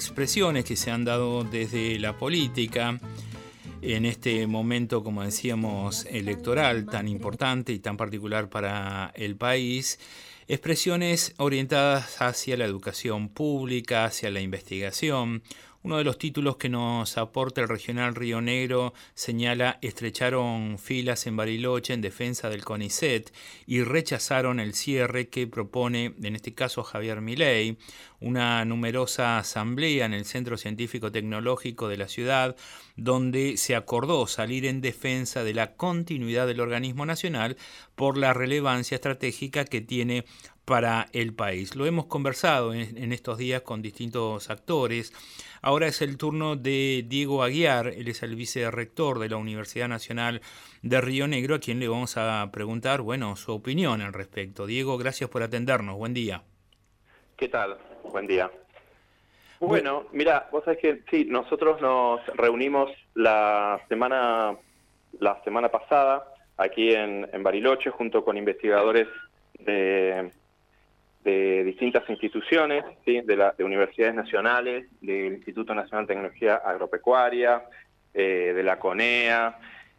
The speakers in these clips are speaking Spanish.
expresiones que se han dado desde la política en este momento, como decíamos, electoral tan importante y tan particular para el país, expresiones orientadas hacia la educación pública, hacia la investigación. Uno de los títulos que nos aporta el regional Río Negro señala: estrecharon filas en Bariloche en defensa del CONICET y rechazaron el cierre que propone, en este caso, Javier Milei. Una numerosa asamblea en el Centro Científico Tecnológico de la ciudad, donde se acordó salir en defensa de la continuidad del organismo nacional por la relevancia estratégica que tiene para el país. Lo hemos conversado en estos días con distintos actores. Ahora es el turno de Diego Aguiar, él es el vicerrector de la Universidad Nacional de Río Negro, a quien le vamos a preguntar, su opinión al respecto. Diego, gracias por atendernos, buen día. ¿Qué tal? Buen día. Bueno, mira, vos sabés que sí, nosotros nos reunimos la semana pasada aquí en Bariloche junto con investigadores de distintas instituciones, ¿sí? de universidades nacionales, del Instituto Nacional de Tecnología Agropecuaria, de la CONEA,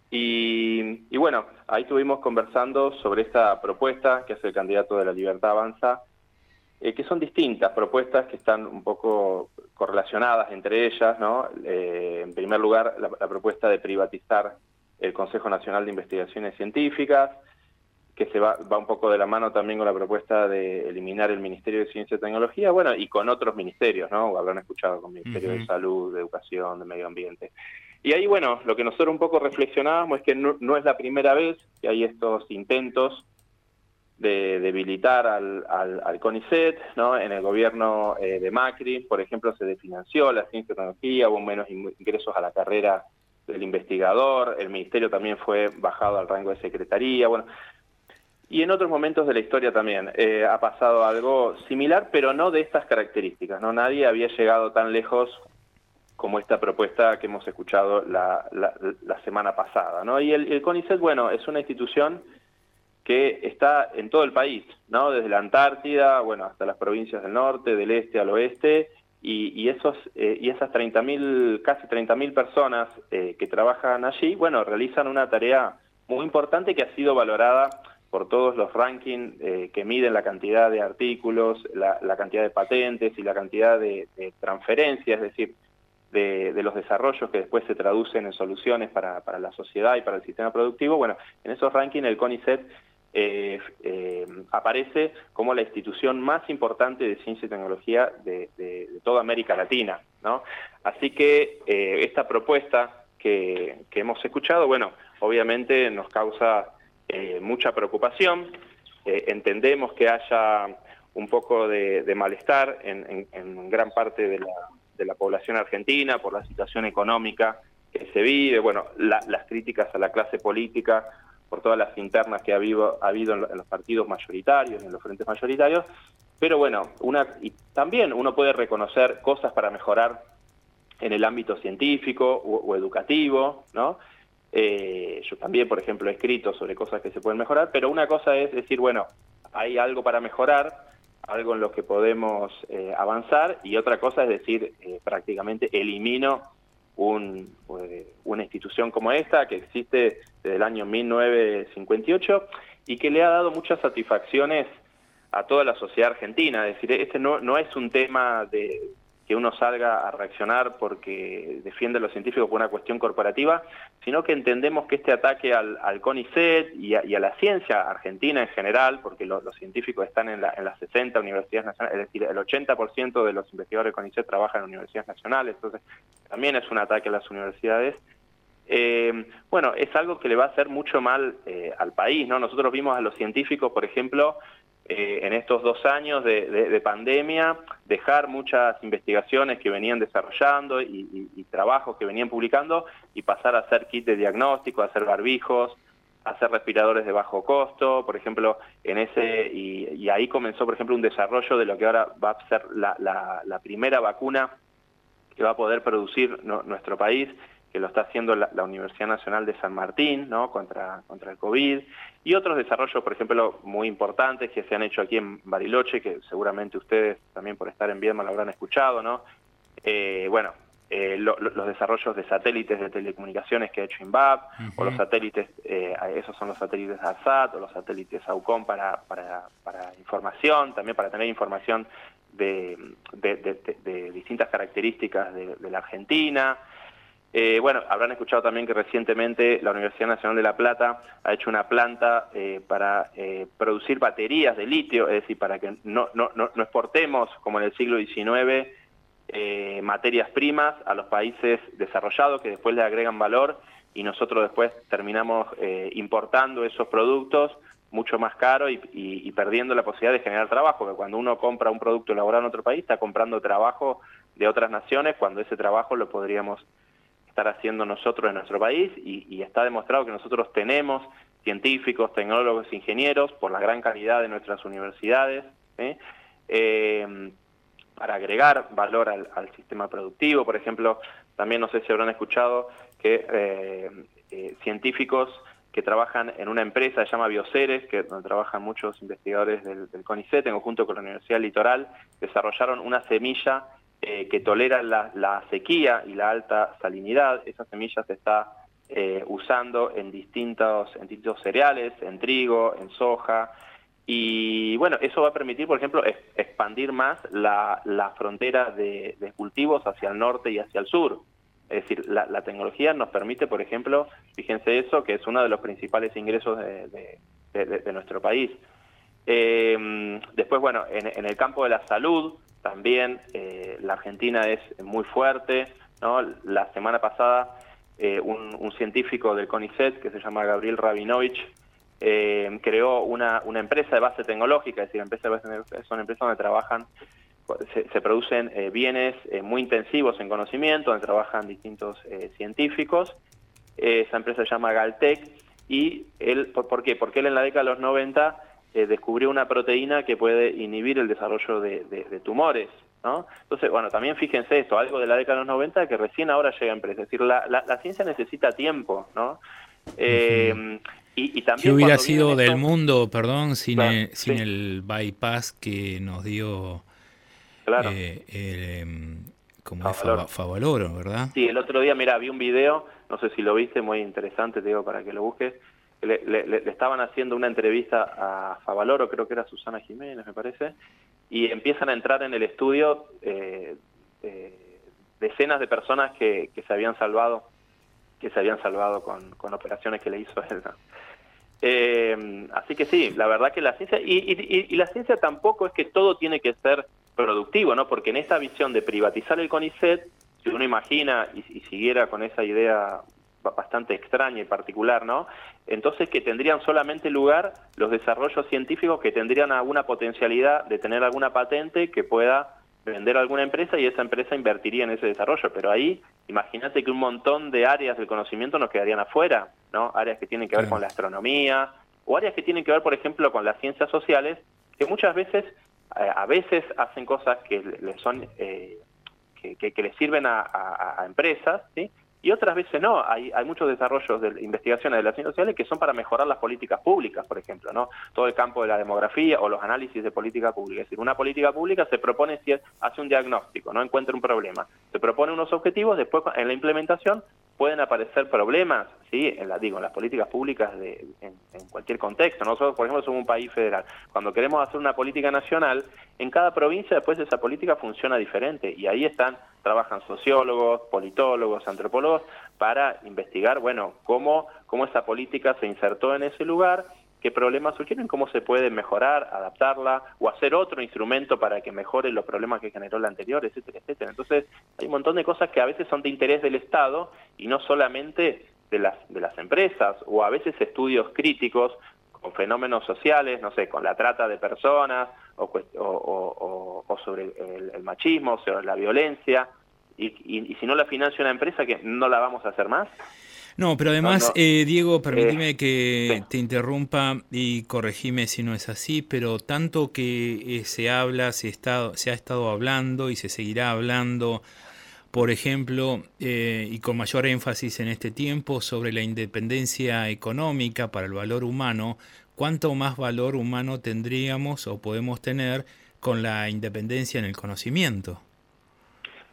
y bueno, ahí estuvimos conversando sobre esta propuesta que hace el candidato de La Libertad Avanza, que son distintas propuestas que están un poco correlacionadas entre ellas, ¿no? En primer lugar, la propuesta de privatizar el Consejo Nacional de Investigaciones Científicas, que se va un poco de la mano también con la propuesta de eliminar el Ministerio de Ciencia y Tecnología, y con otros ministerios, ¿no? Habrán escuchado con el Ministerio de Salud, de Educación, de Medio Ambiente. Y ahí, lo que nosotros un poco reflexionábamos es que no es la primera vez que hay estos intentos de debilitar al CONICET, ¿no? En el gobierno de Macri, por ejemplo, se desfinanció la ciencia y tecnología, hubo menos ingresos a la carrera del investigador, el ministerio también fue bajado al rango de secretaría, y en otros momentos de la historia también ha pasado algo similar, pero no de estas características, ¿no? Nadie había llegado tan lejos como esta propuesta que hemos escuchado la semana pasada, ¿no? Y el CONICET, es una institución que está en todo el país, ¿no? Desde la Antártida, hasta las provincias del norte, del este al oeste, y esas casi 30.000 personas que trabajan allí, realizan una tarea muy importante que ha sido valorada por todos los rankings que miden la cantidad de artículos, la cantidad de patentes y la cantidad de transferencias, es decir, de los desarrollos que después se traducen en soluciones para la sociedad y para el sistema productivo. En esos rankings el CONICET aparece como la institución más importante de ciencia y tecnología de toda América Latina, ¿no? Así que esta propuesta que hemos escuchado, obviamente nos causa mucha preocupación. Entendemos que haya un poco de malestar en gran parte de la población argentina por la situación económica que se vive, las críticas a la clase política por todas las internas que ha habido en los partidos mayoritarios, en los frentes mayoritarios, pero y también uno puede reconocer cosas para mejorar en el ámbito científico o educativo, ¿no? Yo también, por ejemplo, he escrito sobre cosas que se pueden mejorar, pero una cosa es decir, hay algo para mejorar, algo en lo que podemos avanzar, y otra cosa es decir, prácticamente elimino una institución como esta, que existe desde el año 1958 y que le ha dado muchas satisfacciones a toda la sociedad argentina. Es decir, este no es un tema de que uno salga a reaccionar porque defiende a los científicos por una cuestión corporativa, sino que entendemos que este ataque al CONICET y a la ciencia argentina en general, porque los científicos están en las 60 universidades nacionales, es decir, el 80% de los investigadores del CONICET trabajan en universidades nacionales, entonces también es un ataque a las universidades. Es algo que le va a hacer mucho mal al país, ¿no? Nosotros vimos a los científicos, por ejemplo, en estos 2 años de pandemia, dejar muchas investigaciones que venían desarrollando y trabajos que venían publicando y pasar a hacer kits de diagnóstico, a hacer barbijos, a hacer respiradores de bajo costo, por ejemplo, y ahí comenzó, por ejemplo, un desarrollo de lo que ahora va a ser la primera vacuna que va a poder producir nuestro país, que lo está haciendo la Universidad Nacional de San Martín, ¿no? contra el COVID, y otros desarrollos, por ejemplo, muy importantes que se han hecho aquí en Bariloche, que seguramente ustedes también por estar en Viedma lo habrán escuchado, ¿no? los desarrollos de satélites de telecomunicaciones que ha hecho INVAP, o los satélites, esos son los satélites ARSAT, o los satélites AUCOM para información, también para tener información de distintas características de la Argentina. Habrán escuchado también que recientemente la Universidad Nacional de La Plata ha hecho una planta para producir baterías de litio, es decir, para que no exportemos, como en el siglo XIX, materias primas a los países desarrollados que después le agregan valor y nosotros después terminamos importando esos productos mucho más caros y perdiendo la posibilidad de generar trabajo, porque cuando uno compra un producto elaborado en otro país está comprando trabajo de otras naciones cuando ese trabajo lo podríamos estar haciendo nosotros en nuestro país y está demostrado que nosotros tenemos científicos, tecnólogos, ingenieros por la gran calidad de nuestras universidades, para agregar valor al sistema productivo. Por ejemplo, también no sé si habrán escuchado que científicos que trabajan en una empresa que se llama Bioceres, donde trabajan muchos investigadores del CONICET en conjunto con la Universidad Litoral, desarrollaron una semilla que tolera la sequía y la alta salinidad. Esa semilla se está usando en distintos cereales, en trigo, en soja. Y bueno, eso va a permitir, por ejemplo, expandir más la frontera de cultivos hacia el norte y hacia el sur. Es decir, la tecnología nos permite, por ejemplo, fíjense eso, que es uno de los principales ingresos de nuestro país. Después, bueno, en el campo de la salud, también la Argentina es muy fuerte, ¿no? La semana pasada, un científico del CONICET, que se llama Gabriel Rabinovich, creó una empresa de base tecnológica, es decir, son empresas donde trabajan, se producen bienes muy intensivos en conocimiento, donde trabajan distintos científicos. Esa empresa se llama Galtec, y él, ¿por qué? Porque él en la década de los 90 descubrió una proteína que puede inhibir el desarrollo de tumores, ¿no? Entonces, bueno, también fíjense esto, algo de la década de los 90 que recién ahora llega a empresa. Es decir, la ciencia necesita tiempo, ¿no? Y también ¿Qué hubiera sido del esto, mundo, perdón, sin sí, el bypass que nos dio claro, como es Favaloro, ¿verdad? Sí, el otro día, mira, vi un video, no sé si lo viste, muy interesante, te digo, para que lo busques. Le estaban haciendo una entrevista a Favaloro, creo que era Susana Jiménez, me parece, y empiezan a entrar en el estudio decenas de personas que se habían salvado con operaciones que le hizo él, ¿no? Así que sí, la verdad que la ciencia, y la ciencia tampoco es que todo tiene que ser productivo, ¿no? Porque en esa visión de privatizar el CONICET, si uno imagina y siguiera con esa idea bastante extraña y particular, ¿no? Entonces que tendrían solamente lugar los desarrollos científicos que tendrían alguna potencialidad de tener alguna patente que pueda vender a alguna empresa y esa empresa invertiría en ese desarrollo. Pero ahí, imagínate que un montón de áreas del conocimiento nos quedarían afuera, ¿no? Áreas que tienen que ver con la astronomía, o áreas que tienen que ver, por ejemplo, con las ciencias sociales, que muchas veces, a veces hacen cosas que les son que les sirven a empresas, ¿sí? Y otras veces no. Hay muchos desarrollos de investigaciones de las ciencias sociales que son para mejorar las políticas públicas, por ejemplo, ¿no? Todo el campo de la demografía o los análisis de política pública. Es decir, una política pública se propone, hace un diagnóstico, no encuentra un problema, se propone unos objetivos, después en la implementación pueden aparecer problemas, ¿sí? En las políticas públicas en cualquier contexto. Nosotros, por ejemplo, somos un país federal. Cuando queremos hacer una política nacional, en cada provincia después esa política funciona diferente y ahí trabajan sociólogos, politólogos, antropólogos para investigar, bueno, cómo esa política se insertó en ese lugar, qué problemas surgieron, cómo se puede mejorar, adaptarla o hacer otro instrumento para que mejore los problemas que generó la anterior, etcétera, etcétera. Entonces, hay un montón de cosas que a veces son de interés del Estado y no solamente de las empresas, o a veces estudios críticos con fenómenos sociales, no sé, con la trata de personas o sobre el machismo, sobre la violencia, y si no la financia una empresa, que no la vamos a hacer más. No, pero además, Diego, permíteme que sí. te interrumpa y corregime si no es así, pero tanto que se habla, se ha estado hablando y se seguirá hablando, por ejemplo, y con mayor énfasis en este tiempo, sobre la independencia económica para el valor humano. ¿Cuánto más valor humano tendríamos o podemos tener con la independencia en el conocimiento?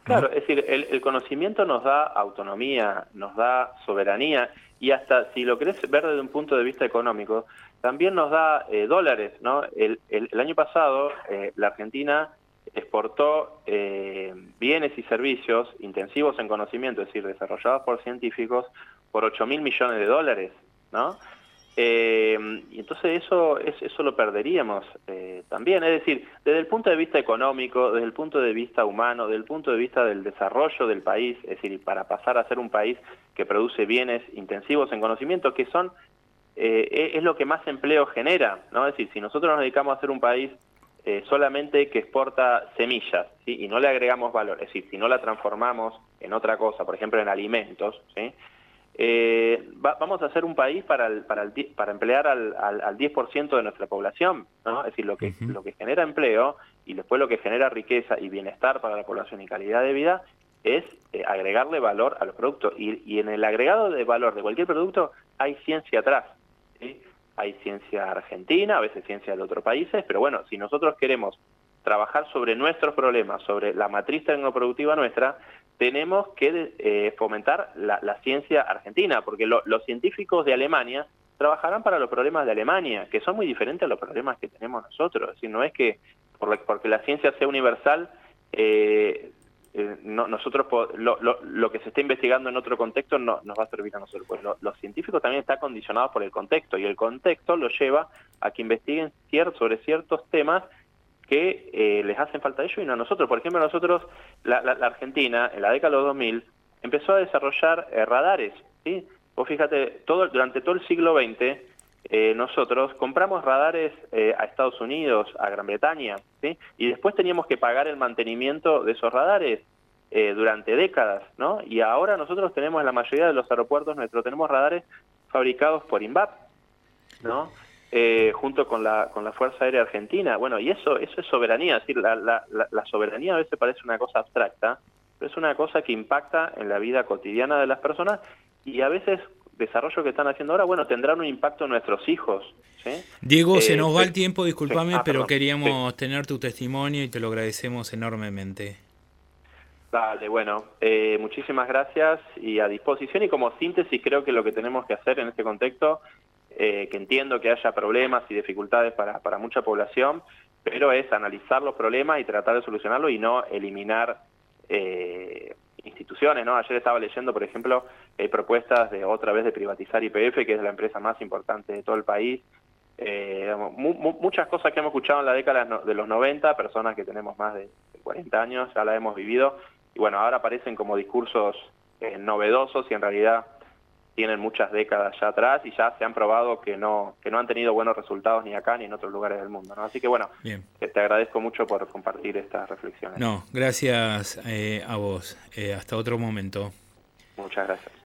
¿no? Claro, es decir, el conocimiento nos da autonomía, nos da soberanía, y hasta si lo querés ver desde un punto de vista económico, también nos da dólares, ¿no? El año pasado la Argentina exportó bienes y servicios intensivos en conocimiento, es decir, desarrollados por científicos, por 8.000 millones de dólares, ¿no? Y entonces eso lo perderíamos también. Es decir, desde el punto de vista económico, desde el punto de vista humano, desde el punto de vista del desarrollo del país, es decir, para pasar a ser un país que produce bienes intensivos en conocimiento, que son es lo que más empleo genera, ¿no? Es decir, si nosotros nos dedicamos a ser un país solamente que exporta semillas, ¿sí? Y no le agregamos valor, es decir, si no la transformamos en otra cosa, por ejemplo en alimentos, ¿sí? Vamos a ser un país para emplear al 10% de nuestra población, ¿no? Es decir, lo que genera empleo y después lo que genera riqueza y bienestar para la población y calidad de vida es agregarle valor a los productos. Y en el agregado de valor de cualquier producto hay ciencia atrás, ¿sí? Hay ciencia argentina, a veces ciencia de otros países, pero bueno, si nosotros queremos trabajar sobre nuestros problemas, sobre la matriz tecnoproductiva nuestra, tenemos que fomentar la ciencia argentina, porque los científicos de Alemania trabajarán para los problemas de Alemania, que son muy diferentes a los problemas que tenemos nosotros. Es decir, no es que porque la ciencia sea universal, nosotros lo que se está investigando en otro contexto no nos va a servir a nosotros. Pues los científicos también están condicionados por el contexto, y el contexto los lleva a que investiguen sobre ciertos temas que les hacen falta a ellos y no a nosotros. Por ejemplo, nosotros, la Argentina, en la década de los 2000, empezó a desarrollar radares, ¿sí? Vos fíjate, durante todo el siglo XX, nosotros compramos radares a Estados Unidos, a Gran Bretaña, ¿sí? Y después teníamos que pagar el mantenimiento de esos radares durante décadas, ¿no? Y ahora nosotros tenemos en la mayoría de los aeropuertos tenemos radares fabricados por INVAP, ¿no? Junto con la Fuerza Aérea Argentina. Bueno, y eso es soberanía. Es decir, la soberanía a veces parece una cosa abstracta, pero es una cosa que impacta en la vida cotidiana de las personas, y a veces desarrollo que están haciendo ahora, bueno, tendrán un impacto en nuestros hijos, ¿sí? Diego, se nos va el tiempo, discúlpame, pero perdón. queríamos tener tu testimonio y te lo agradecemos enormemente. Dale, bueno, muchísimas gracias y a disposición, y como síntesis creo que lo que tenemos que hacer en este contexto, que entiendo que haya problemas y dificultades para mucha población, pero es analizar los problemas y tratar de solucionarlos y no eliminar instituciones, ¿no? Ayer estaba leyendo, por ejemplo, propuestas de otra vez de privatizar YPF, que es la empresa más importante de todo el país. Muchas cosas que hemos escuchado en la década de los 90, personas que tenemos más de 40 años, ya la hemos vivido, y bueno, ahora aparecen como discursos novedosos y en realidad tienen muchas décadas ya atrás y ya se han probado que no han tenido buenos resultados ni acá ni en otros lugares del mundo, ¿no? Así que bueno, te agradezco mucho por compartir estas reflexiones. No, gracias a vos. Hasta otro momento. Muchas gracias.